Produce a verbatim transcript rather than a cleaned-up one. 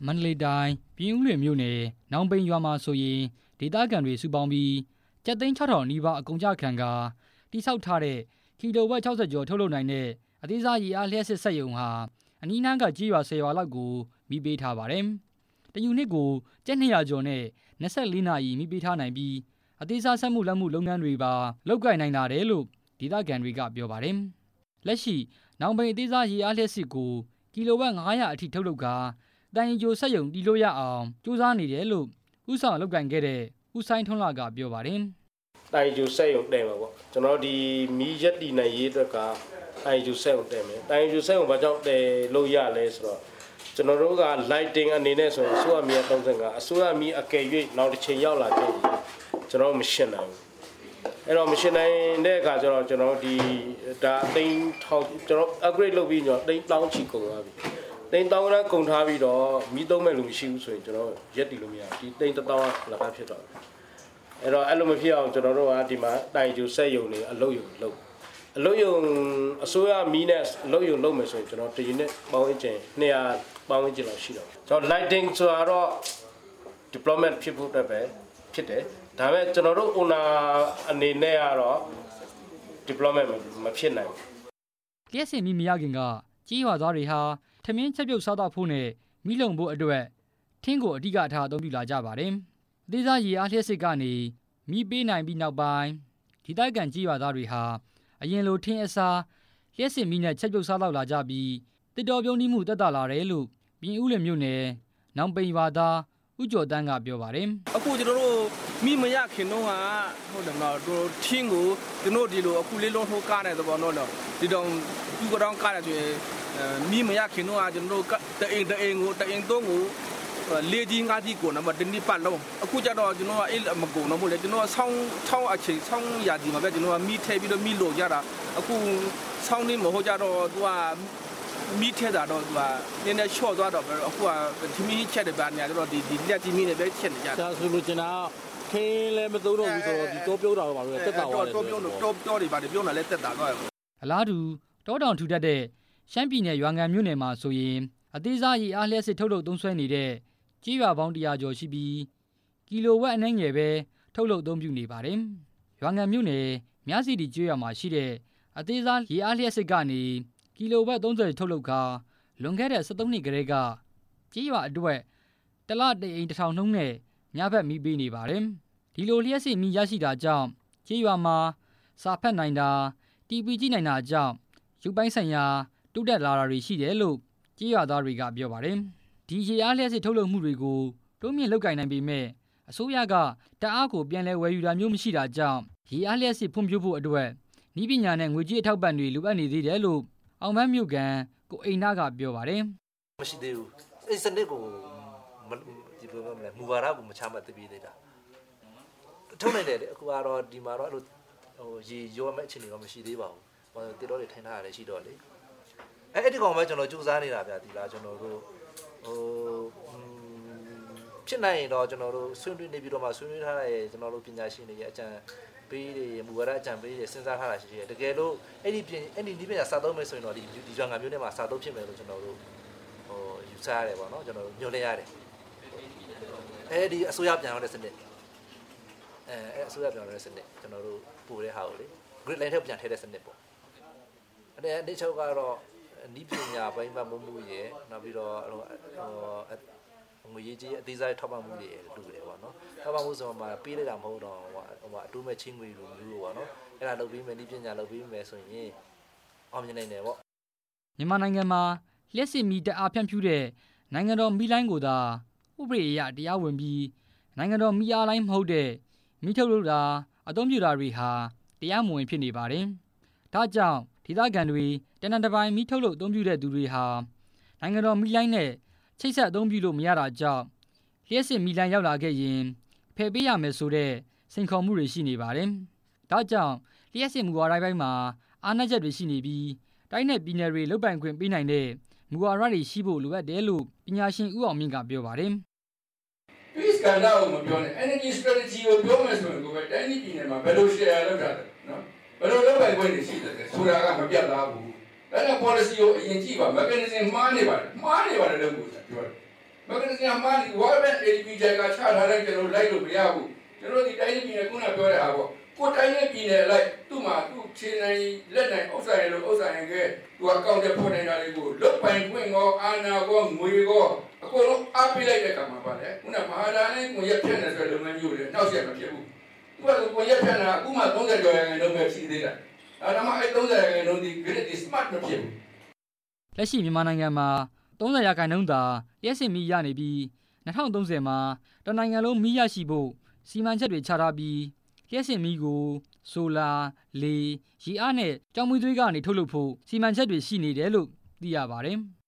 မန္တလေးတိုင်းပြင်ဦးလွင်မြို့နယ်နောင်ပိန်ရွာမှာဆိုရင်ဒေသခံတွေစုပေါင်းပြီးကျပ်သိန်းခြောက်ထောင်နီးပါးအကုန်ကြခံကတိဆောက်ထားတဲ့ကီလိုဝက်၆၀ကျော်ထုတ်လုပ်နိုင်တဲ့အသေးစားရေအားလျှပ်စစ်စက်ရုံဟာအနီးနားကကြေးရွာဆယ်ရွာလောက်ကိုမိပေးထားပါတယ်။တယူနစ်ကိုကျပ်နှစ်ရာကျော်နဲ့၂၄နာရီမိပေးထားနိုင်ပြီးအသေးစားစက်မှုလက်မှုလုပ်ငန်းတွေပါလုပ်ကိုင်နိုင်လာတယ်လို့ဒေသခံတွေကပြောပါတယ်။လက်ရှိနောင်ပိန်အသေးစားရေအားလျှပ်စစ်ကိုကီလိုဝက်၅ရာအထိထုတ်လုပ်ကာတန်ရီကျိုစက်ရုံတည်လို့ရအောင်စူးစမ်းနေတယ်လို့ဥဆောင်လုပ်ကိုင်ခဲ့တဲ့ဦးဆိုင်ထွန်းလာကပြောပါတယ်။တန်ရီကျိုစက်ရုံတည်မှာပေါ့ကျွန်တော်ဒီမီးရက်တီနိုင်ရေးအတွက်ကတန်ရီကျိုစက်ရုံတည်မယ်။တန်ရီကျိုစက်ရုံဘာကြောင့်တည်လို့ရလဲဆိုတော့ကျွန်တော်တို့က lighting အနေနဲ့ဆိုရင်အစိုးရမီးသုံး၅အစိုးရမီးအကယ်၍နောက်တစ်ချိန်ရောက်လာခဲ့ရင်ကျွန်တော်မရှင်းနိုင်ဘူး။အဲ့တော့မရှင်းနိုင်တဲ့အခါကျတော့ကျွန်တော်ဒီဒါအသိန်းထောင်ကျွန်တော် upgrade လုပ်ပြီးကျွန်တော်သိန်းတောင်းချီကုန်သွားပြီ။သိန်းတောင်းရကုန်ထားပြီးတော့မီးသုံးမဲ့လူမရှိဘူးဆိုရင်ကျွန်တော်ရက်တီလို့မရဘူး။ဒီသိန်းတစ်တောင်းကလကားဖြစ်တော့အဲ့တော့အဲ့လိုမဖြစ်အောင်ကျွန်တော်တို့ကဒီမှာတိုင်ကျူဆက်ယုံနေအလုပ်ယုံလုပ်အလုပ်ယုံအစိုးရမီးနဲ့အလုပ်ယုံလုပ်မယ်ဆိုရင်ကျွန်တော်တရင်နဲ့ပေါင်းအကျဉ်နှစ်ရာပေါင်းအကျဉ်လောက်ရှိတော့ကျွန်တော် lighting ဆိုတော့ deployment ဖြစ်ဖို့အတွက်ပဲဖြစ်တယ်ဒါပေမဲ့ကျွန်တော်တို့ owner အနေနဲ့ကတော့ deployment မဖြစ်နိုင်ဘူးလျှက်စင်မီမရခင်ကကြေးရွာသားတွေဟာထမင်းချက်ပြုတ်စားတော့ဖို့နဲ့မီးလုံဖို့အတွက်ထင်းကိုအဓိကအထားအသုံးပြုလာကြပါတယ်အသေးစားရေအားလျှက်စစ်ကနေမီးပေးနိုင်ပြီးနောက်ပိုင်းဒေသခံကြေးရွာသားတွေဟာအရင်လိုထင်းအစားလျှက်စစ်မီးနဲ့ချက်ပြုတ်စားတော့လာကြပြီးတစ်တော်ပြုံးနှီးမှုတက်တာလာတယ်လို့ပြင်ဦးလွင်မြို့နယ်နောင်ပိန်ရွာသားဦးကျော်တန်းကပြောပါတယ်အခုကျွန်တော်တို့မိမရခင်တော့ဟာဟုတ်တယ်မလားတို့ထင်းကိုကျွန်တော်ဒီလိုအခုလေးလုံးထိုးကားတဲ့သဘောတော့ဒီတော့ဒီကတော့ကားတယ်ဆိုရင်မိမရခင်တော့ဟာကျွန်တော်တို့တအိမ်တအိမ်ကိုတအိမ်သုံးကိုလေးကြီးငါးကြီးကိုနံပါတ်တစ်ပတ်လုံးအခုကျတော့ကျွန်တော်ကအဲ့မကုန်တော့ဘူးလေကျွန်တော်ကဆောင်းဆောင်းအချိန်ဆောင်းရာသီမှာပဲကျွန်တော်ကမိထဲပြီးတော့မိလို့ရတာအခုဆောင်းနေမဟုတ်ကြတော့သူကမိထဲတာတော့သူကနည်းနည်းချော့သွားတော့အခုကသမီးချက်တယ်ဗျာညာတော့ဒီဒီလက်ကြီးမိနဲ့ပဲချက်နေကြဒါဆိုလို့ကျွန်တော်ခင်းလည်းမသုံးတော့ဘူးဆိုတော့ဒီတောပြုတ်တာတော့ပါလို့တက်တာသွားတယ်တောပြုတ်လို့တောတောတွေပါတယ်ပြုတ်လာလဲတက်တာသွားတယ်အလားတူတောတောင်ထူထပ်တဲ့ရှမ်းပြည်နယ်ရွာငံမြို့နယ်မှာဆိုရင်အသေးစားရေအားလျှက်စစ်ထုတ်လုပ်သုံးစွဲနေတဲ့ကြေးရွာပေါင်းတရာကျော်ရှိပြီးကီလိုဝက်အနည်းငယ်ပဲထုတ်လုပ်အသုံးပြုနေပါတယ်ရွာငံမြို့နယ်မြစီတီကြေးရွာမှာရှိတဲ့အသေးစားရေအားလျှက်စစ်ကနေကီလိုဝက်သုံးဆယ်ထုတ်လုပ်ကာလွန်ခဲ့တဲ့၁၃နှစ်ကတည်းကကြေးရွာအတွက်တလတအိမ်တစ်ထောင်နှုန်းနဲ့ညဘက်မီးပေးနေပါတယ်ဒီလိုလျှက်စစ်မီးရရှိတာကြောင့်ကြေးရွာမှာစာဖတ်နိုင်တာတီဗီကြည့်နိုင်တာကြောင့်ရုပ်ပိုင်းဆိုင်ရာတိုးတက်လာတာတွေရှိတယ်လို့ကြေးရွာသားတွေကပြောပါတယ်ဒီရေအားလျှက်စစ်ထုတ်လုပ်မှုတွေကိုတိုးမြင့်လုပ်ကိုင်နိုင်ပေမဲ့အစိုးရကတအားကိုပြန်လည်ဝယ်ယူတာမျိုးမရှိတာကြောင့်ရေအားလျှက်စစ်ဖွံ့ဖြိုးဖို့အတွက်နည်းပညာနဲ့ငွေကြေးအထောက်ပံ့တွေလိုအပ်နေသေးတယ်လို့အောင်မန်းမြို့ကန်ကိုအိမ်နာကပြောပါတယ်မရှိသေးဘူးအဲ့စနစ်ကိုဒီဘယ်မှာလဲမူဝါဒကိုမချမှတ်သေးသေးတာထုတ်နိုင်တယ်လေအခုကတော့ဒီမှာတော့အဲ့လိုဟိုရေရောမဲ့အခြေအနေတော့မရှိသေးပါဘူးဟိုတေတော့တွေထိုင်ထားရတယ်ရှိတော့လေအဲ့အဲ့ဒီကောင်ပဲကျွန်တော်စူးစမ်းနေတာဗျာဒီလားကျွန်တော်တို့ဟိုဖြစ်နိုင်ရင်တော့ကျွန်တော်တို့ဆွေးနွေးနေပြီးတော့မှဆွေးနွေးထားတဲ့ကျွန်တော်တို့ပညာရှင်တွေရဲ့အကြံပေးတွေမူဝါဒအကြံပေးတွေစဉ်းစားထားတာရှိတယ်တကယ်လို့အဲ့ဒီပြင်အဲ့ဒီဒီပြင်စာသုံးမယ်ဆိုရင်တော့ဒီဒီရွာငံမျိုးထဲမှာစာသုံးဖြစ်မယ်လို့ကျွန်တော်တို့ဟိုယူဆရတယ်ပေါ့နော်ကျွန်တော်တို့ညွှန်လဲရတယ်အဲ့ဒီအစိုးရပြန်ရောက်တဲ့စနစ်အဲအဲ့အစိုးရပြန်ရောက်တဲ့စနစ်ကျွန်တော်တို့ပို့တဲ့ဟာကိုလေ grid line ထဲပြန်ထည့်တဲ့စနစ်ပေါ့အဲ့ဒီအချုပ်ကတော့နီးပညာပိုင်းမှာမမှုရယ်နောက်ပြီးတော့ဟိုငွေရေးကြီးအသေးစားထောက်ပံ့မှုတွေတူတယ်ပေါ့နော်ထောက်ပံ့မှုဆိုမှပေးလိုက်တာမဟုတ်တော့ဟိုဟိုအတူမဲ့ချင်းငွေလိုမျိုးပေါ့နော်အဲ့ဒါလုပ်ပြီးမယ်နီးပညာလုပ်ပြီးမယ်ဆိုရင်အောင်မြင်နိုင်တယ်ပေါ့မြန်မာနိုင်ငံမှာလျှက်စစ်မီတအားဖြန့်ဖြူးတဲ့နိုင်ငံတော်မီလိုင်းကိုသာဥပဒေအရတရားဝင်ပြီးနိုင်ငံတော်မီအားလိုင်းမဟုတ်တဲ့မီထုတ်လုပ်တာအသုံးပြုတာတွေဟာတရားမဝင်ဖြစ်နေပါတယ်ဒါကြောင့်ဒေသခံတွေတနင်္လာပိုင်းမီထုတ်လုပ်အသုံးပြုတဲ့သူတွေဟာနိုင်ငံတော်မီလိုင်းနဲ့ချိတ်ဆက်အသုံးပြုလို့မရတာကြောင့်လျှက်စစ်မီလိုင်းရောက်လာခဲ့ရင်ဖယ်ပေးရမယ်ဆိုတဲ့စိန်ခေါ်မှုတွေရှိနေပါတယ်။ဒါကြောင့်လျှက်စစ်မူဝါဒပိုင်းမှာအားနည်းချက်တွေရှိနေပြီးတိုင်းနယ်ပြည်နယ်တွေလုပ်ပိုင်ခွင့်ပေးနိုင်တဲ့မူဝါဒတွေရှိဖို့လိုအပ်တယ်လို့ပညာရှင်ဦးအောင်မြင့်ကပြောပါတယ်။ Peace ကဏ္ဍကိုမပြောနဲ့ energy strategy ကိုပြောမယ်ဆိုရင်ကိုပဲတိုင်းပြည်နယ်မှာဘယ်လို share လုပ်တာလဲနော်ဘယ်လိုလုပ်ပိုင်ခွင့်တွေရှိတယ်ဆိုတာကမပြတ်သားဘူး။အဲ့ဒါ policy ကိုအရင်ကြည့်ပါ mechanism မှားနေပါတယ်မှားနေပါတယ်လို့ပြောတယ်မကနစီယာမာလီဝါဘန်အေဒီပီဂျာကချထားလိုက်ကျွန်တော်လိုက်လို့မရဘူးကျွန်တော်ဒီတိုင်းပြည်နဲ့ခုနပြောတဲ့ဟာပေါ့ကိုတိုင်းနဲ့ပြည်နယ်လိုက်သူ့မှာသူ့ခြေနိုင်လက်နိုင်ဥစ္စာရလို့ဥစ္စာရကသူအကောင့်တွေဖွင့်နေတာလေးကိုလွတ်ပိုင်ခွင့်ရောအာဏာရောငွေရောအကုန်လုံးအားပေးလိုက်တဲ့အခါမှာပါလေခုနမဟာဒါနဲ့ကိုရက်ဖြတ်နေဆိုတဲ့လုပ်ငန်းမျိုးတွေနောက်ဆက်မဖြစ်ဘူးသူကကိုရက်ဖြတ်တာအခုမှသုံးဆယ်ကျော်ရာခိုင်နှုန်းပဲရှိသေးတယ်အဲဒါမှအဲသုံးဆယ်ရာခိုင်နှုန်းဒီ great smart မဖြစ်ဘူးလက်ရှိမြန်မာနိုင်ငံမှာသုံးဆယ်ရာခိုင်နှုန်းသာလျှက်စစ်မီးရနေပြီး၂၀၃၀မှာတနိုင်ငံလုံးမီးရရှိဖို့စီမံချက်တွေချထားပြီးလျှက်စစ်မီးကိုဆိုလာလေရေအားနဲ့ကြောင်မွေးသွေးကနေထုတ်လုပ်ဖို့စီမံချက်တွေရှိနေတယ်လို့သိရပါတယ်